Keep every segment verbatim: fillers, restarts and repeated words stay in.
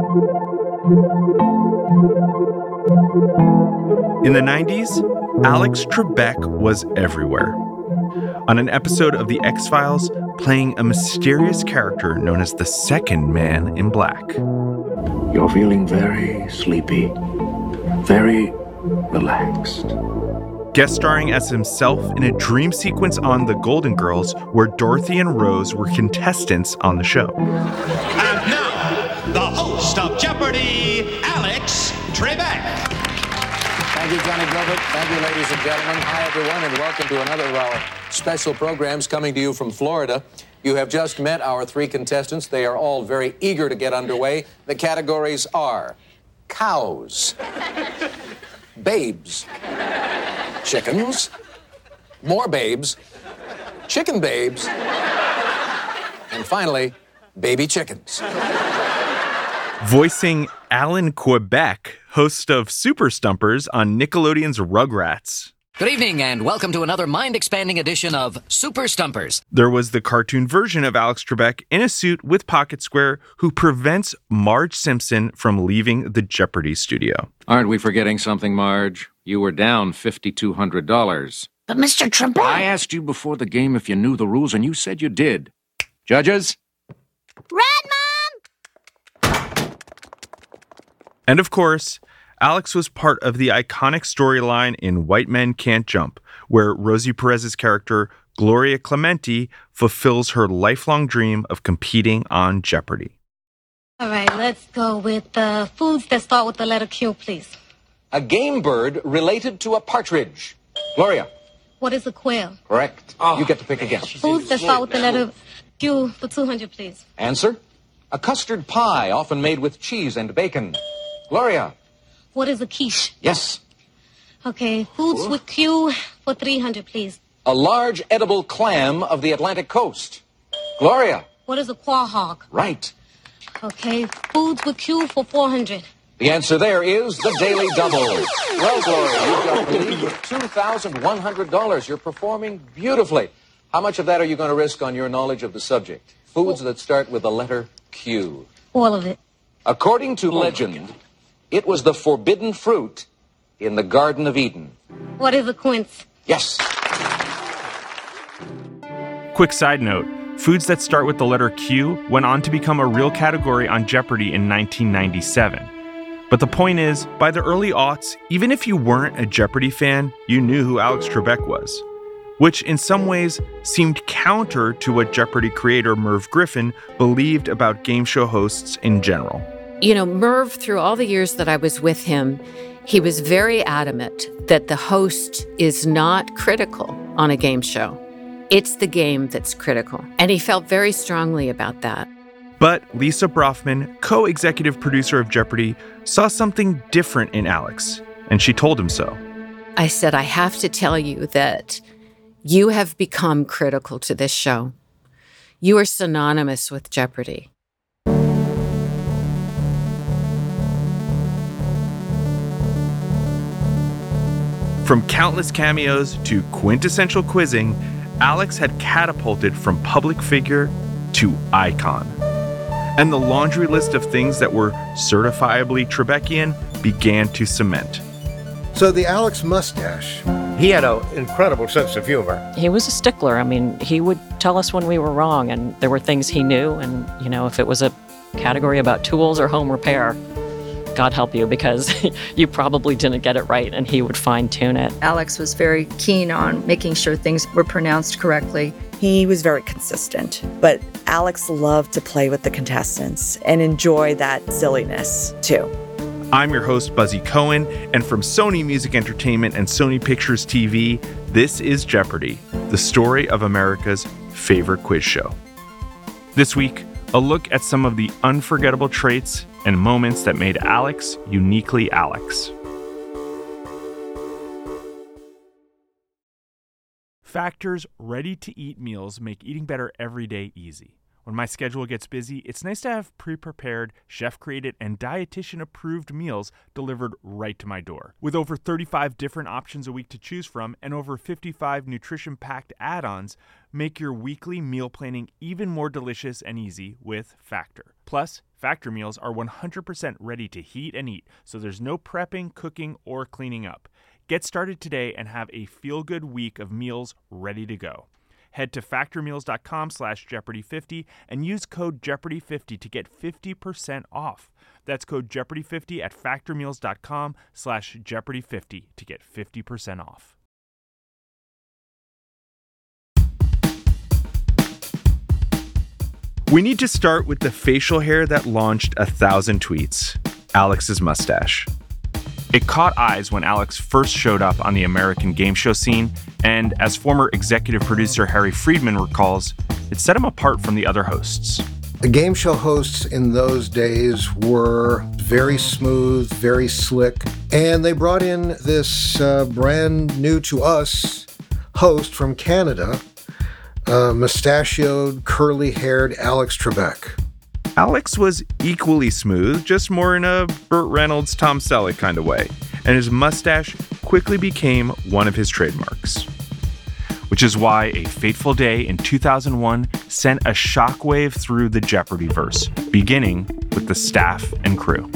In the nineties, Alex Trebek was everywhere. On an episode of The X-Files, playing a mysterious character known as the Second Man in Black. You're feeling very sleepy, very relaxed. Guest starring as himself in a dream sequence on The Golden Girls, where Dorothy and Rose were contestants on the show. And now, the host of Jeopardy, Alex Trebek. Thank you, Johnny Gilbert. Thank you, ladies and gentlemen. Hi, everyone, and welcome to another of our special programs coming to you from Florida. You have just met our three contestants. They are all very eager to get underway. The categories are cows, babes, chickens, more babes, chicken babes, and finally, baby chickens. Voicing Alan Quebec, host of Super Stumpers on Nickelodeon's Rugrats. Good evening, and welcome to another mind-expanding edition of Super Stumpers. There was the cartoon version of Alex Trebek in a suit with Pocket Square who prevents Marge Simpson from leaving the Jeopardy studio. Aren't we forgetting something, Marge? You were down five thousand two hundred dollars. But Mister Trebek... I asked you before the game if you knew the rules, and you said you did. Judges? Red Mom! And of course, Alex was part of the iconic storyline in White Men Can't Jump, where Rosie Perez's character, Gloria Clemente, fulfills her lifelong dream of competing on Jeopardy. All right, let's go with the foods that start with the letter Q, please. A game bird related to a partridge. Gloria. What is a quail? Correct. Oh, you get to pick again. Foods that start with the letter Q for two hundred, please. Answer. A custard pie, often made with cheese and bacon. Gloria. What is a quiche? Yes. Okay, foods with Q for three hundred, please. A large edible clam of the Atlantic coast. Gloria. What is a quahog? Right. Okay, foods with Q for four hundred. The answer there is the Daily Double. Well, Gloria, you've got the lead with two thousand one hundred dollars. You're performing beautifully. How much of that are you going to risk on your knowledge of the subject? Foods that start with the letter Q. All of it. According to legend, it was the forbidden fruit in the Garden of Eden. What is a quince? Yes. Quick side note, foods that start with the letter Q went on to become a real category on Jeopardy in nineteen ninety-seven. But the point is, by the early aughts, even if you weren't a Jeopardy fan, you knew who Alex Trebek was, which in some ways seemed counter to what Jeopardy creator Merv Griffin believed about game show hosts in general. You know, Merv, through all the years that I was with him, he was very adamant that the host is not critical on a game show. It's the game that's critical. And he felt very strongly about that. But Lisa Brofman, co-executive producer of Jeopardy, saw something different in Alex, and she told him so. I said, I have to tell you that you have become critical to this show. You are synonymous with Jeopardy. From countless cameos to quintessential quizzing, Alex had catapulted from public figure to icon. And the laundry list of things that were certifiably Trebekian began to cement. So the Alex mustache. He had an incredible sense of humor. He was a stickler. I mean, he would tell us when we were wrong, and there were things he knew. And, you know, if it was a category about tools or home repair, God help you, because you probably didn't get it right, and he would fine-tune it. Alex was very keen on making sure things were pronounced correctly. He was very consistent, but Alex loved to play with the contestants and enjoy that silliness, too. I'm your host, Buzzy Cohen, and from Sony Music Entertainment and Sony Pictures T V, this is Jeopardy, the story of America's favorite quiz show. This week, a look at some of the unforgettable traits and moments that made Alex uniquely Alex. Factor's ready-to-eat meals make eating better every day easy. When my schedule gets busy, it's nice to have pre-prepared, chef-created, and dietitian-approved meals delivered right to my door. With over thirty-five different options a week to choose from and over fifty-five nutrition-packed add-ons, make your weekly meal planning even more delicious and easy with Factor. Plus, Factor meals are one hundred percent ready to heat and eat, so there's no prepping, cooking, or cleaning up. Get started today and have a feel-good week of meals ready to go. Head to factormeals.com slash Jeopardy50 and use code Jeopardy fifty to get fifty percent off. That's code Jeopardy fifty at factormeals.com slash Jeopardy50 to get fifty percent off. We need to start with the facial hair that launched a thousand tweets, Alex's mustache. It caught eyes when Alex first showed up on the American game show scene, and as former executive producer Harry Friedman recalls, it set him apart from the other hosts. The game show hosts in those days were very smooth, very slick, and they brought in this uh, brand new to us host from Canada, uh, mustachioed, curly-haired Alex Trebek. Alex was equally smooth, just more in a Burt Reynolds, Tom Selleck kind of way, and his mustache quickly became one of his trademarks. Which is why a fateful day in two thousand one sent a shockwave through the Jeopardy-verse, beginning with the staff and crew.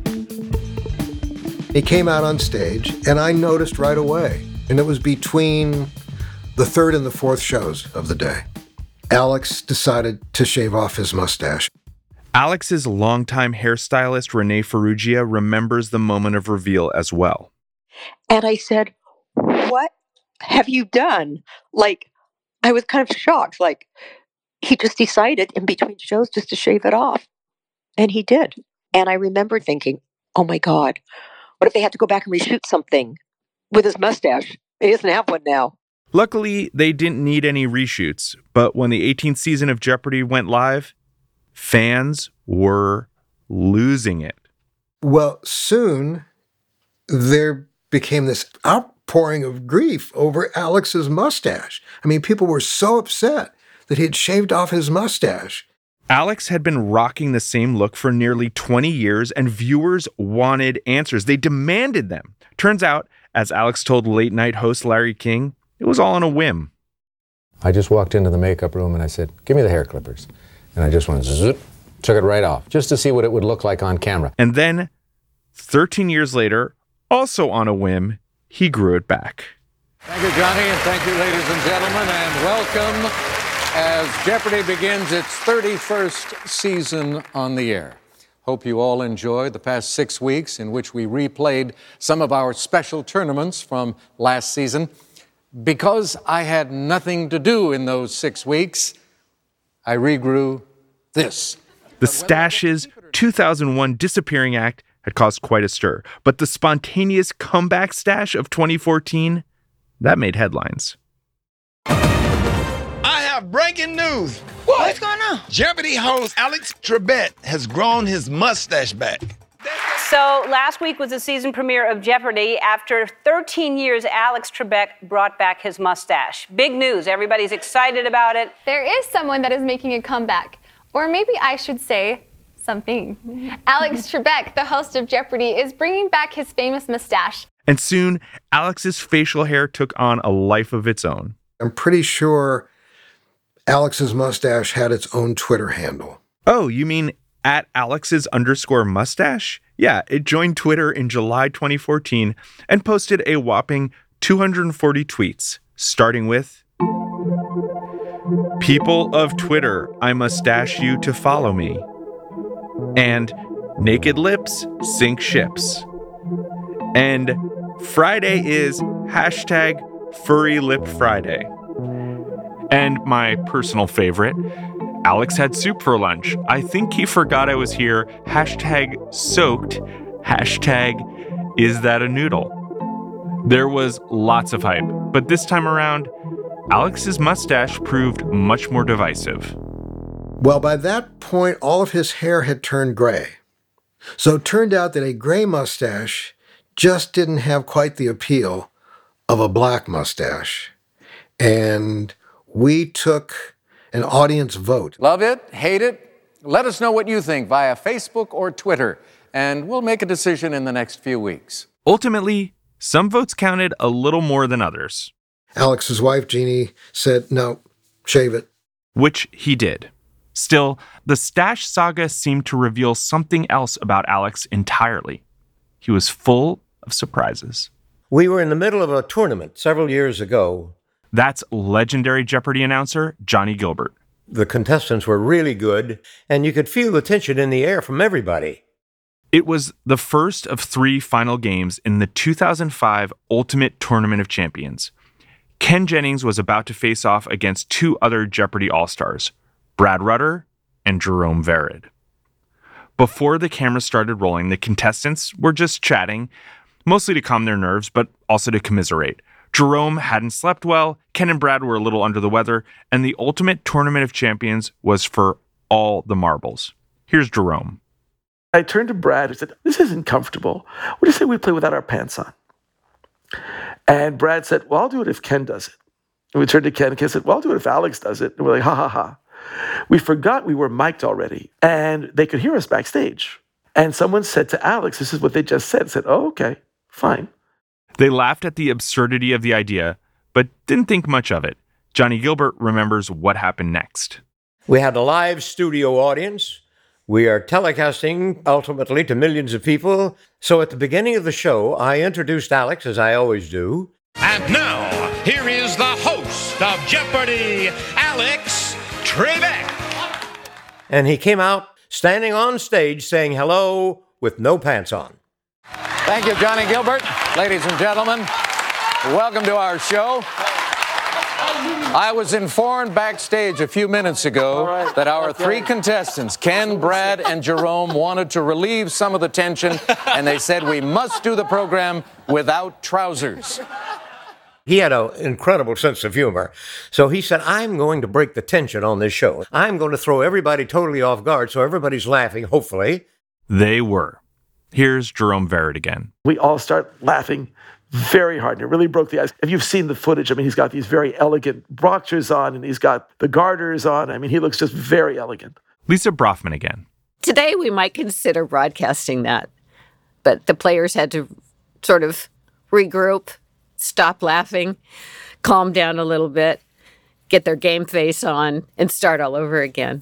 He came out on stage, and I noticed right away, and it was between the third and the fourth shows of the day. Alex decided to shave off his mustache. Alex's longtime hairstylist, Renee Ferrugia, remembers the moment of reveal as well. And I said, "What have you done?" Like, I was kind of shocked. Like, he just decided in between shows just to shave it off. And he did. And I remember thinking, oh my God, what if they had to go back and reshoot something with his mustache? He doesn't have one now. Luckily, they didn't need any reshoots, but when the eighteenth season of Jeopardy went live, fans were losing it. Well, soon there became this outpouring of grief over Alex's mustache. I mean, people were so upset that he had shaved off his mustache. Alex had been rocking the same look for nearly twenty years, and viewers wanted answers. They demanded them. Turns out, as Alex told late-night host Larry King, it was all on a whim. I just walked into the makeup room and I said, give me the hair clippers. And I just went zip, took it right off, just to see what it would look like on camera. And then, thirteen years later, also on a whim, he grew it back. Thank you, Johnny, and thank you, ladies and gentlemen, and welcome as Jeopardy begins its thirty-first season on the air. Hope you all enjoyed the past six weeks in which we replayed some of our special tournaments from last season. Because I had nothing to do in those six weeks, I regrew this. The Stash's two thousand one disappearing act had caused quite a stir, but the spontaneous comeback stash of twenty fourteen, that made headlines. I have breaking news. What? What's going on? Jeopardy host Alex Trebek has grown his mustache back. So last week was the season premiere of Jeopardy. After thirteen years, Alex Trebek brought back his mustache. Big news. Everybody's excited about it. There is someone that is making a comeback. Or maybe I should say something. Alex Trebek, the host of Jeopardy, is bringing back his famous mustache. And soon, Alex's facial hair took on a life of its own. I'm pretty sure Alex's mustache had its own Twitter handle. Oh, you mean at Alex's underscore mustache? Yeah, it joined Twitter in July twenty fourteen and posted a whopping two hundred forty tweets, starting with, "People of Twitter, I mustache you to follow me." And "Naked lips sink ships." And "Friday is hashtag furry lip Friday." And my personal favorite, "Alex had soup for lunch. I think he forgot I was here. Hashtag soaked. Hashtag is that a noodle?" There was lots of hype, but this time around, Alex's mustache proved much more divisive. Well, by that point, all of his hair had turned gray. So it turned out that a gray mustache just didn't have quite the appeal of a black mustache. And we took an audience vote. Love it? Hate it? Let us know what you think via Facebook or Twitter, and we'll make a decision in the next few weeks. Ultimately, some votes counted a little more than others. Alex's wife, Jeannie, said, no, shave it. Which he did. Still, the stash saga seemed to reveal something else about Alex entirely. He was full of surprises. We were in the middle of a tournament several years ago. That's legendary Jeopardy announcer Johnny Gilbert. The contestants were really good, and you could feel the tension in the air from everybody. It was the first of three final games in the two thousand five Ultimate Tournament of Champions. Ken Jennings was about to face off against two other Jeopardy All-Stars, Brad Rutter and Jerome Vered. Before the camera started rolling, the contestants were just chatting, mostly to calm their nerves, but also to commiserate. Jerome hadn't slept well, Ken and Brad were a little under the weather, and the Ultimate Tournament of Champions was for all the marbles. Here's Jerome. I turned to Brad and said, "This isn't comfortable. What do you say we play without our pants on?" And Brad said, "Well, I'll do it if Ken does it." And we turned to Ken, and Ken said, "Well, I'll do it if Alex does it." And we're like, ha, ha, ha. We forgot we were mic'd already, and they could hear us backstage. And someone said to Alex, this is what they just said, said, "Oh, okay, fine." They laughed at the absurdity of the idea, but didn't think much of it. Johnny Gilbert remembers what happened next. We had a live studio audience. We are telecasting ultimately to millions of people. So at the beginning of the show, I introduced Alex, as I always do. And now, here is the host of Jeopardy, Alex Trebek. And he came out standing on stage saying hello with no pants on. Thank you, Johnny Gilbert. Ladies and gentlemen, welcome to our show. I was informed backstage a few minutes ago right. that our okay. three contestants, Ken, Brad, and Jerome, wanted to relieve some of the tension, and they said we must do the program without trousers. He had an incredible sense of humor. So he said, I'm going to break the tension on this show. I'm going to throw everybody totally off guard so everybody's laughing, hopefully. They were. Here's Jerome Vered again. We all start laughing very hard, and it really broke the ice. If you've seen the footage, I mean, he's got these very elegant brochures on, and he's got the garters on. I mean, he looks just very elegant. Lisa Brofman again. Today, we might consider broadcasting that, but the players had to sort of regroup, stop laughing, calm down a little bit, get their game face on, and start all over again.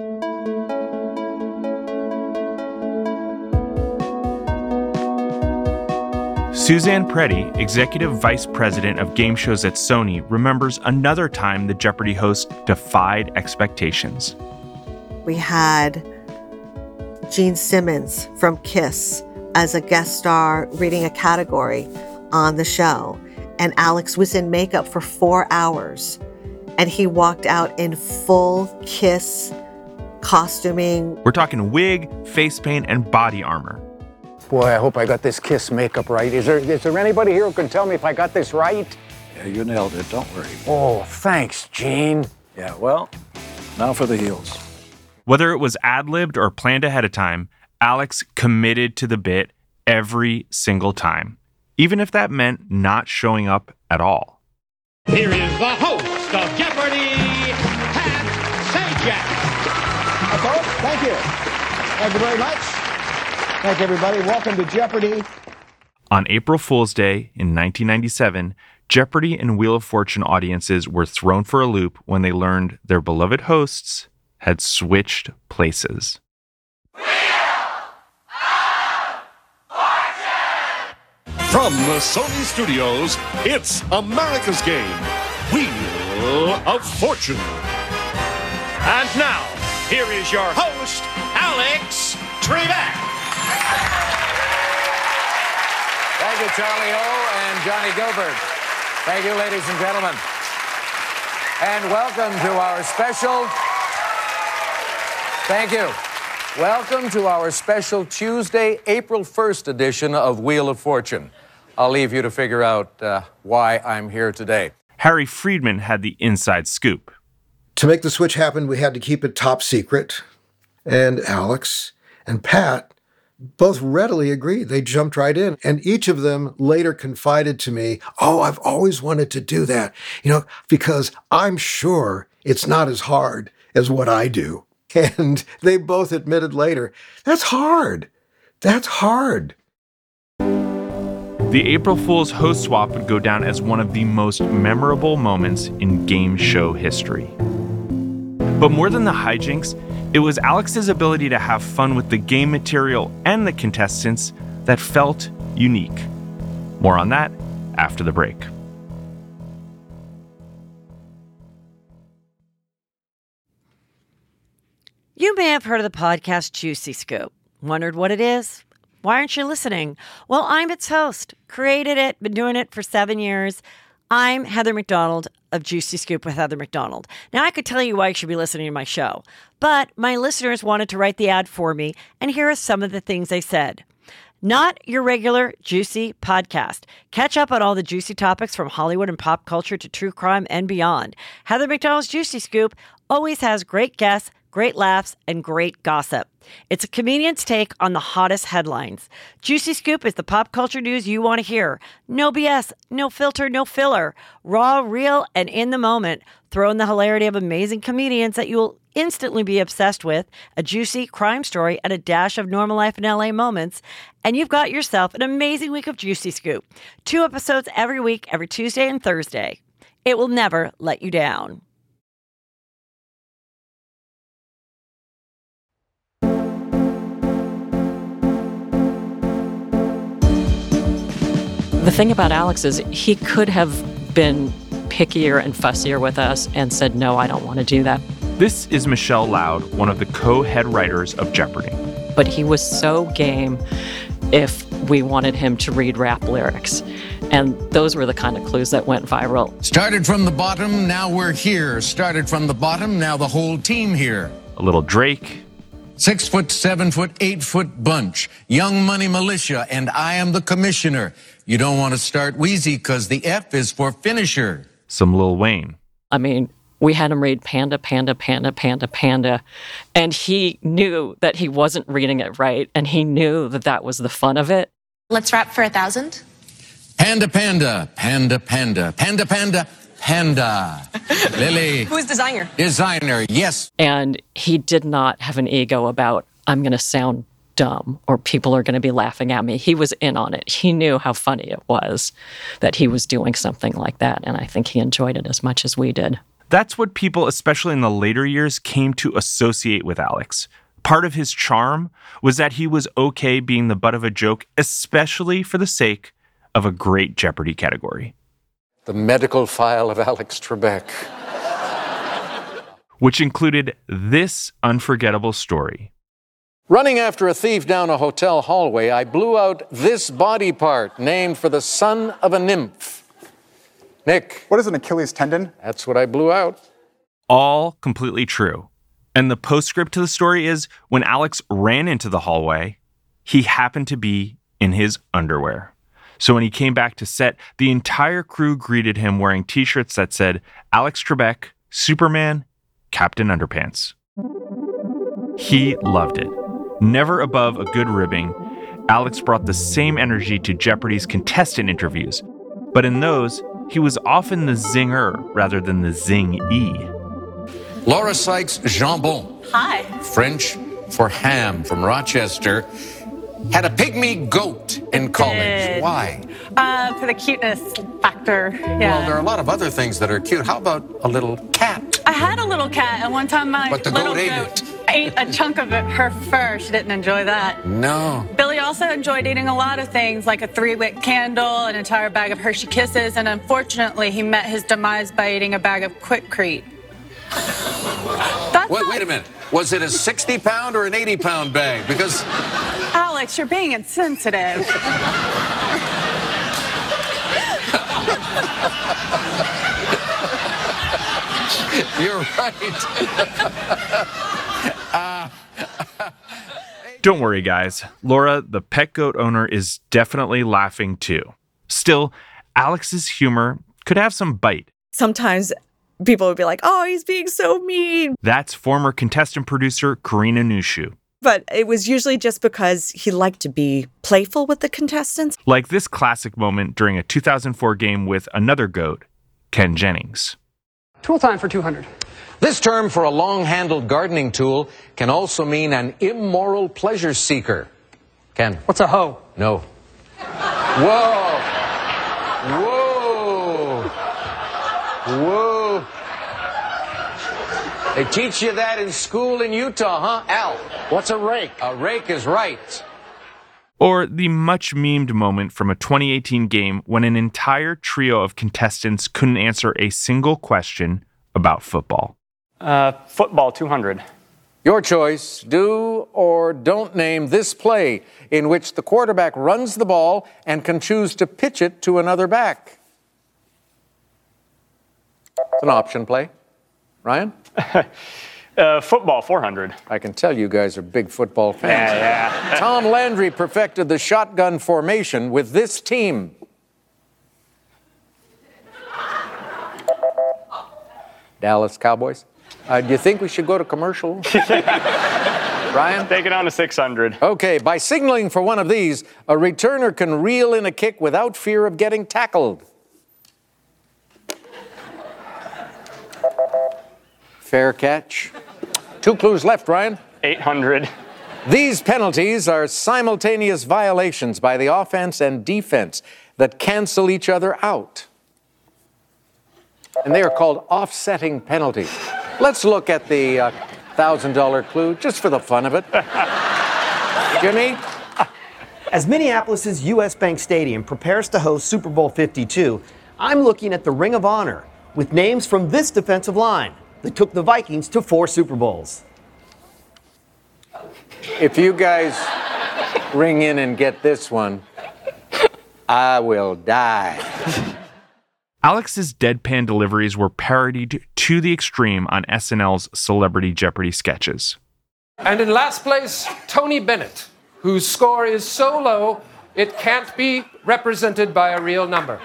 Suzanne Preddy, executive vice president of game shows at Sony, remembers another time the Jeopardy host defied expectations. We had Gene Simmons from KISS as a guest star reading a category on the show. And Alex was in makeup for four hours. And he walked out in full KISS costuming. We're talking wig, face paint, and body armor. Boy, I hope I got this KISS makeup right. Is there is there anybody here who can tell me if I got this right? Yeah, you nailed it. Don't worry. Oh, thanks, Gene. Yeah, well, now for the heels. Whether it was ad-libbed or planned ahead of time, Alex committed to the bit every single time, even if that meant not showing up at all. Here is the host of Jeopardy, Pat Sajak. Okay, thank you. Thank you very much. Thank you, everybody. Welcome to Jeopardy. On April Fool's Day in nineteen ninety-seven, Jeopardy and Wheel of Fortune audiences were thrown for a loop when they learned their beloved hosts had switched places. From the Sony Studios, it's America's Game, Wheel of Fortune. And now, here is your host, Alex Trebek. Thank you, Charlie O. and Johnny Gilbert. Thank you, ladies and gentlemen. And welcome to our special... Thank you. Welcome to our special Tuesday, April first edition of Wheel of Fortune. I'll leave you to figure out uh, why I'm here today. Harry Friedman had the inside scoop. To make the switch happen, we had to keep it top secret. And Alex and Pat both readily agreed. They jumped right in. And each of them later confided to me, oh, I've always wanted to do that, you know, because I'm sure it's not as hard as what I do. And they both admitted later, that's hard. That's hard. The April Fool's host swap would go down as one of the most memorable moments in game show history. But more than the hijinks, it was Alex's ability to have fun with the game material and the contestants that felt unique. More on that after the break. You may have heard of the podcast Juicy Scoop. Wondered what it is? Why aren't you listening? Well, I'm its host. Created it, been doing it for seven years. I'm Heather McDonald of Juicy Scoop with Heather McDonald. Now, I could tell you why you should be listening to my show, but my listeners wanted to write the ad for me, and here are some of the things they said. Not your regular juicy podcast. Catch up on all the juicy topics from Hollywood and pop culture to true crime and beyond. Heather McDonald's Juicy Scoop always has great guests, great laughs, and great gossip. It's a comedian's take on the hottest headlines. Juicy Scoop is the pop culture news you want to hear. No B S, no filter, no filler. Raw, real, and in the moment. Throw in the hilarity of amazing comedians that you'll instantly be obsessed with, a juicy crime story, and a dash of normal life in L A moments, and you've got yourself an amazing week of Juicy Scoop. Two episodes every week, every Tuesday and Thursday. It will never let you down. The thing about Alex is he could have been pickier and fussier with us and said, no, I don't want to do that. This is Michelle Loud, one of the co-head writers of Jeopardy. But he was so game if we wanted him to read rap lyrics. And those were the kind of clues that went viral. Started from the bottom, now we're here. Started from the bottom, now the whole team here. A little Drake. Six foot, seven foot, eight foot bunch. Young Money Militia, and I am the commissioner. You don't want to start wheezy because the F is for finisher. Some Lil Wayne. I mean, we had him read Panda, Panda, Panda, Panda, Panda. And he knew that he wasn't reading it right. And he knew that that was the fun of it. Let's rap for a thousand. Panda, panda, panda, panda, panda, panda, panda. Lily. Who's designer? Designer, yes. And he did not have an ego about, I'm going to sound dumb or people are going to be laughing at me. He was in on it. He knew how funny it was that he was doing something like that. And I think he enjoyed it as much as we did. That's what people, especially in the later years, came to associate with Alex. Part of his charm was that he was okay being the butt of a joke, especially for the sake of a great Jeopardy category. The medical file of Alex Trebek. Which included this unforgettable story. Running after a thief down a hotel hallway, I blew out this body part, named for the son of a nymph. Nick. What is an Achilles tendon? That's what I blew out. All completely true. And the postscript to the story is, when Alex ran into the hallway, he happened to be in his underwear. So when he came back to set, the entire crew greeted him wearing t-shirts that said, Alex Trebek, Superman, Captain Underpants. He loved it. Never above a good ribbing, Alex brought the same energy to Jeopardy's contestant interviews. But in those, he was often the zinger rather than the zing-e. Laura Sykes Jambon. Hi. French for ham from Rochester. Had a pygmy goat in college. Did. Why? Uh, for the cuteness factor. Yeah. Well, there are a lot of other things that are cute. How about a little cat? I had a little cat, and one time my But the little goat ate goat ate a chunk of it, her fur. She didn't enjoy that. No. Billy also enjoyed eating a lot of things, like a three-wick candle, an entire bag of Hershey Kisses, and unfortunately, he met his demise by eating a bag of Quikrete. Wait, wait a minute. Was it a sixty pound or an eighty pound bag? Because Alex, you're being insensitive. You're right. uh, Don't worry, guys. Laura, the pet goat owner, is definitely laughing too. Still, Alex's humor could have some bite. Sometimes people would be like, oh, he's being so mean. That's former contestant producer Karina Nushu. But it was usually just because he liked to be playful with the contestants. Like this classic moment during a two thousand four game with another GOAT, Ken Jennings. Tool time for two hundred. This term for a long-handled gardening tool can also mean an immoral pleasure seeker. Ken. What's a hoe? No. Whoa. Whoa. Whoa. They teach you that in school in Utah, huh? Al, what's a rake? A rake is right. Or the much memed moment from a twenty eighteen game when an entire trio of contestants couldn't answer a single question about football. Uh, football two hundred. Your choice. Do or don't name this play in which the quarterback runs the ball and can choose to pitch it to another back. It's an option play. Ryan? uh, football four hundred. I can tell you guys are big football fans. Yeah, yeah. Tom Landry perfected the shotgun formation with this team. Dallas Cowboys. Uh, do you think we should go to commercial? Ryan? Take it on to six hundred. Okay, by signaling for one of these, a returner can reel in a kick without fear of getting tackled. Fair catch. Two clues left, Ryan. eight hundred. These penalties are simultaneous violations by the offense and defense that cancel each other out. And they are called offsetting penalties. Let's look at the uh, one thousand dollar clue, just for the fun of it. Jimmy? As Minneapolis' U S Bank Stadium prepares to host Super Bowl fifty-two, I'm looking at the Ring of Honor with names from this defensive line that took the Vikings to four Super Bowls. If you guys ring in and get this one, I will die. Alex's deadpan deliveries were parodied to the extreme on S N L's Celebrity Jeopardy sketches. And in last place, Tony Bennett, whose score is so low it can't be represented by a real number.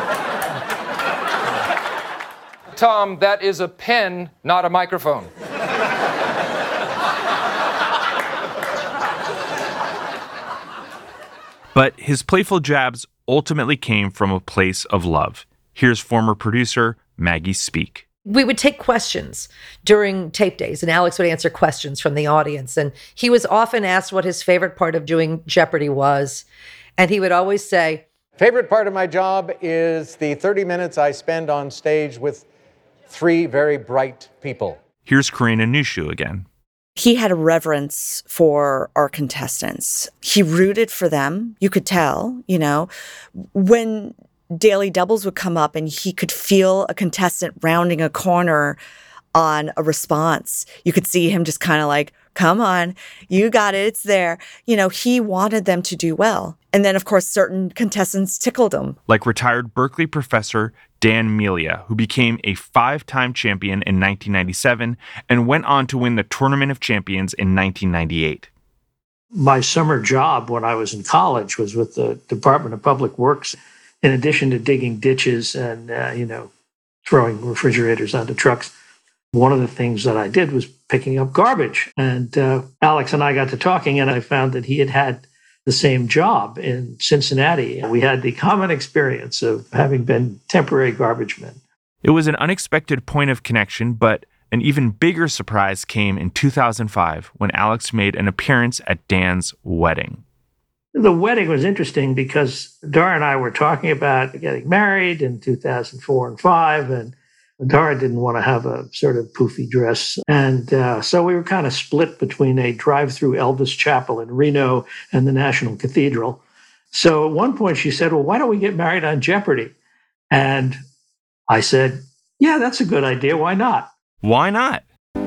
Tom, that is a pen, not a microphone. But his playful jabs ultimately came from a place of love. Here's former producer Maggie Speak. We would take questions during tape days, and Alex would answer questions from the audience. And he was often asked what his favorite part of doing Jeopardy was. And he would always say, favorite part of my job is the thirty minutes I spend on stage with three very bright people. Here's Karina Nushu again. He had a reverence for our contestants. He rooted for them. You could tell, you know, when Daily Doubles would come up and he could feel a contestant rounding a corner on a response. You could see him just kind of like, come on, you got it, it's there. You know, he wanted them to do well. And then, of course, certain contestants tickled him. Like retired Berkeley professor Dan Melia, who became a five-time champion in nineteen ninety-seven and went on to win the Tournament of Champions in nineteen ninety-eight. My summer job when I was in college was with the Department of Public Works. In addition to digging ditches and, uh, you know, throwing refrigerators onto trucks, one of the things that I did was picking up garbage. And uh, Alex and I got to talking, and I found that he had had the same job in Cincinnati. And we had the common experience of having been temporary garbage men. It was an unexpected point of connection, but an even bigger surprise came in two thousand five when Alex made an appearance at Dan's wedding. The wedding was interesting because Dara and I were talking about getting married in two thousand four and five, and Dara didn't want to have a sort of poofy dress. And uh, so we were kind of split between a drive-through Elvis Chapel in Reno and the National Cathedral. So at one point she said, well, why don't we get married on Jeopardy? And I said, yeah, that's a good idea. Why not? Why not?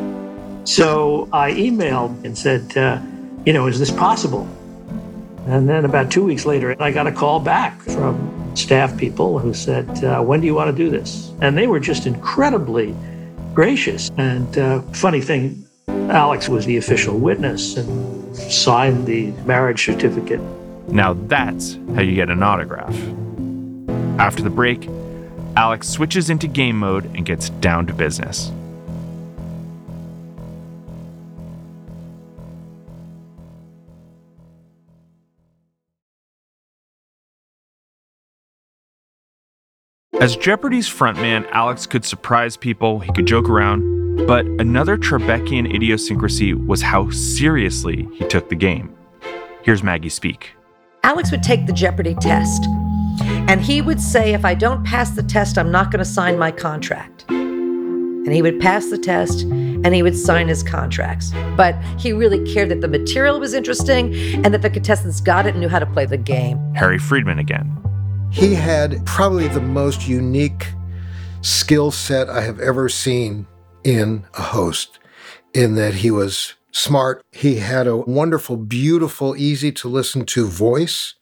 So I emailed and said, uh, you know, is this possible? And then about two weeks later, I got a call back from staff people who said, uh, when do you want to do this? And they were just incredibly gracious. And uh, funny thing, Alex was the official witness and signed the marriage certificate. Now that's how you get an autograph. After the break, Alex switches into game mode and gets down to business. As Jeopardy's frontman, Alex could surprise people, he could joke around, but another Trebeckian idiosyncrasy was how seriously he took the game. Here's Maggie Speak. Alex would take the Jeopardy test, and he would say, if I don't pass the test, I'm not going to sign my contract. And he would pass the test, and he would sign his contracts. But he really cared that the material was interesting and that the contestants got it and knew how to play the game. Harry Friedman again. He had probably the most unique skill set I have ever seen in a host, in that he was smart. He had a wonderful, beautiful, easy to listen to voice,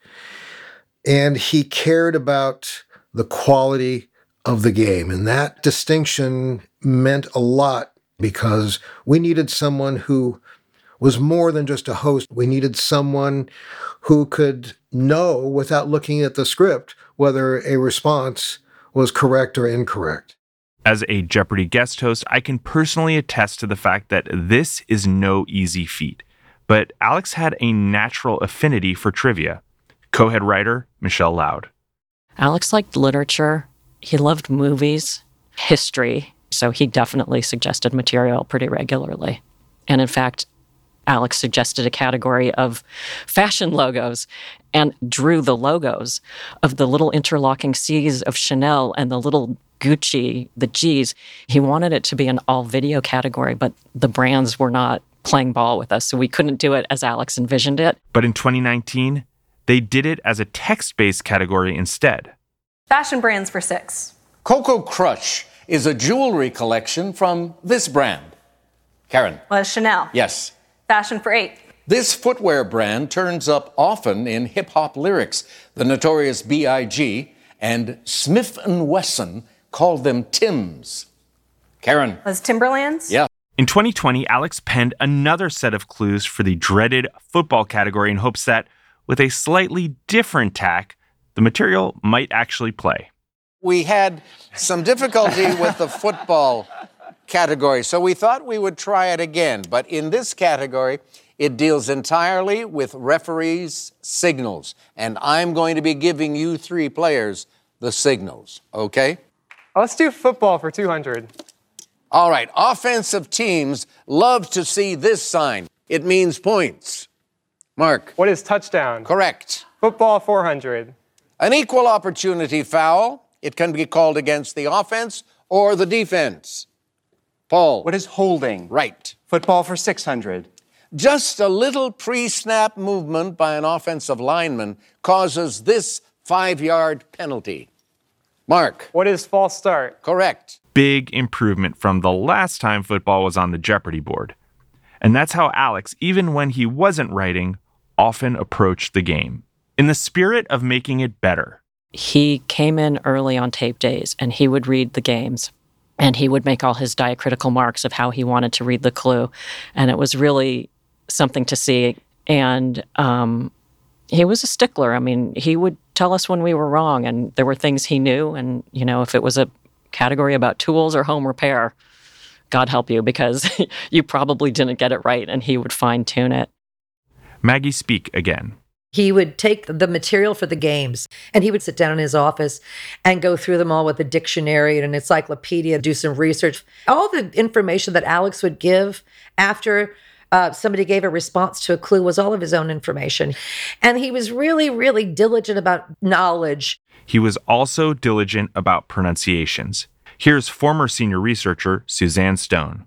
and he cared about the quality of the game. And that distinction meant a lot because we needed someone who was more than just a host. We needed someone who could know without looking at the script whether a response was correct or incorrect. As a Jeopardy guest host, I can personally attest to the fact that this is no easy feat. But Alex had a natural affinity for trivia. Co-head writer, Michelle Loud. Alex liked literature. He loved movies, history. So he definitely suggested material pretty regularly. And in fact, Alex suggested a category of fashion logos and drew the logos of the little interlocking C's of Chanel and the little Gucci, the G's. He wanted it to be an all-video category, but the brands were not playing ball with us, so we couldn't do it as Alex envisioned it. But in twenty nineteen, they did it as a text-based category instead. Fashion brands for six. Coco Crush is a jewelry collection from this brand. Karen. Well, Chanel. Yes. Fashion for eight. This footwear brand turns up often in hip-hop lyrics. The Notorious B I G and Smith and Wesson called them Tims. Karen. Was Timberlands? Yeah. In twenty twenty, Alex penned another set of clues for the dreaded football category in hopes that, with a slightly different tack, the material might actually play. We had some difficulty with the football category, so we thought we would try it again. But in this category, it deals entirely with referees' signals. And I'm going to be giving you three players the signals, okay? Let's do football for two hundred. All right, offensive teams love to see this sign. It means points. Mark. What is touchdown? Correct. Football four hundred. An equal opportunity foul. It can be called against the offense or the defense. Paul. What is holding? Right. Football for six hundred. Just a little pre-snap movement by an offensive lineman causes this five-yard penalty. Mark. What is false start? Correct. Big improvement from the last time football was on the Jeopardy board. And that's how Alex, even when he wasn't writing, often approached the game, in the spirit of making it better. He came in early on tape days, and he would read the games, and he would make all his diacritical marks of how he wanted to read the clue. And it was really something to see. And um, he was a stickler. I mean, he would tell us when we were wrong, and there were things he knew. And, you know, if it was a category about tools or home repair, God help you, because you probably didn't get it right, and he would fine-tune it. Maggie Speak again. He would take the material for the games, and he would sit down in his office and go through them all with a dictionary and an encyclopedia, do some research. All the information that Alex would give after uh, somebody gave a response to a clue was all of his own information. And he was really, really diligent about knowledge. He was also diligent about pronunciations. Here's former senior researcher Suzanne Stone.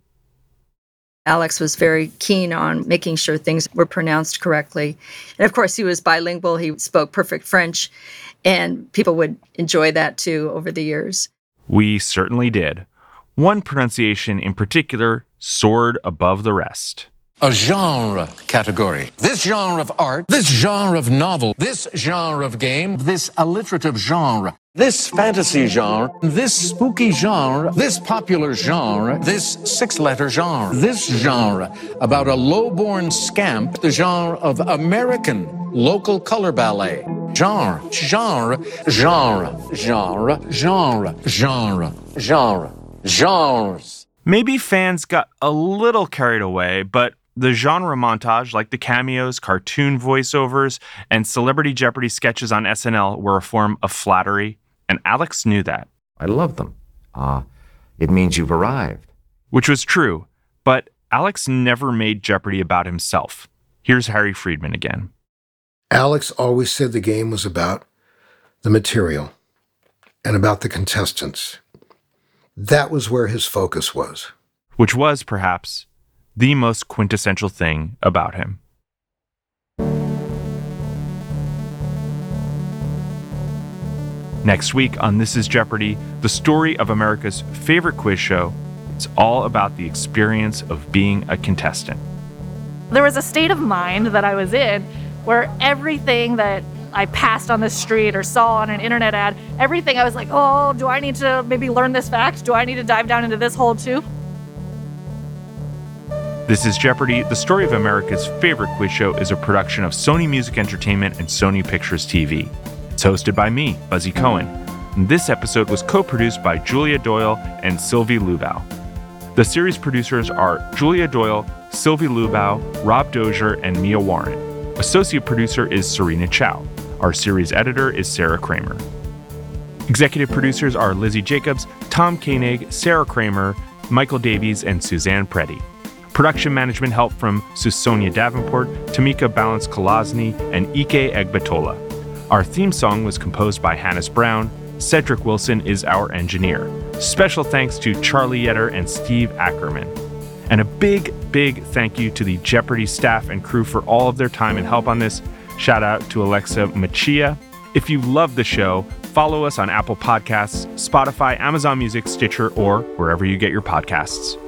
Alex was very keen on making sure things were pronounced correctly. And of course, he was bilingual. He spoke perfect French, and people would enjoy that too over the years. We certainly did. One pronunciation in particular soared above the rest. A genre category. This genre of art, this genre of novel, this genre of game, this alliterative genre, this fantasy genre, this spooky genre, this popular genre, this six-letter genre, this genre about a low-born scamp, the genre of American local color ballet. Genre, genre, genre, genre, genre, genre, genre, genres. Maybe fans got a little carried away, but the genre montage, like the cameos, cartoon voiceovers, and Celebrity Jeopardy sketches on S N L, were a form of flattery, and Alex knew that. I love them. Ah, uh, it means you've arrived. Which was true, but Alex never made Jeopardy about himself. Here's Harry Friedman again. Alex always said the game was about the material and about the contestants. That was where his focus was. which was, perhaps, the most quintessential thing about him. Next week on This is Jeopardy, the story of America's favorite quiz show. It's all about the experience of being a contestant. There was a state of mind that I was in where everything that I passed on the street or saw on an internet ad, everything I was like, oh, do I need to maybe learn this fact? Do I need to dive down into this hole too? This is Jeopardy! The story of America's favorite quiz show is a production of Sony Music Entertainment and Sony Pictures T V. It's hosted by me, Buzzy Cohen. And this episode was co-produced by Julia Doyle and Sylvie Lubau. The series producers are Julia Doyle, Sylvie Lubau, Rob Dozier, and Mia Warren. Associate producer is Serena Chow. Our series editor is Sarah Kramer. Executive producers are Lizzie Jacobs, Tom Koenig, Sarah Kramer, Michael Davies, and Suzanne Preddy. Production management help from Susonia Davenport, Tamika Balance-Kolosny, and Ike Egbatola. Our theme song was composed by Hannes Brown. Cedric Wilson is our engineer. Special thanks to Charlie Yetter and Steve Ackerman. And a big, big thank you to the Jeopardy staff and crew for all of their time and help on this. Shout out to Alexa Machia. If you love the show, follow us on Apple Podcasts, Spotify, Amazon Music, Stitcher, or wherever you get your podcasts.